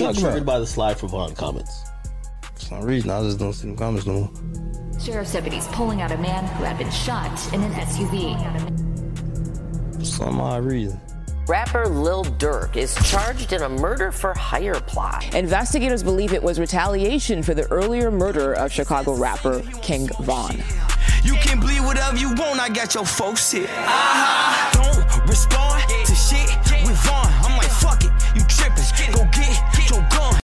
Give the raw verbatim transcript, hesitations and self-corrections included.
still triggered by the Sly for Vaughn comments. For some reason, I just don't see them comments no more. Sheriff's deputies pulling out a man who had been shot in an S U V. For some odd reason. Rapper Lil Durk is charged in a murder for hire plot. Investigators believe it was retaliation for the earlier murder of Chicago rapper King Von. You can bleed whatever you want, I got your folks here. Uh-huh. Don't respond.